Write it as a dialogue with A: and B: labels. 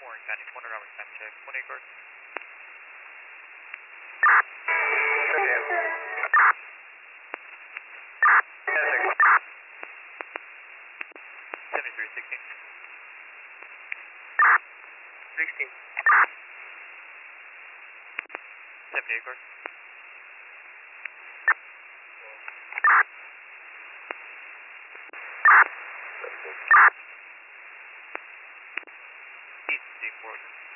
A: Warren County, 20 Robert time check, 20 course. 73, 16.
B: 16.
A: 78 course. East, 4.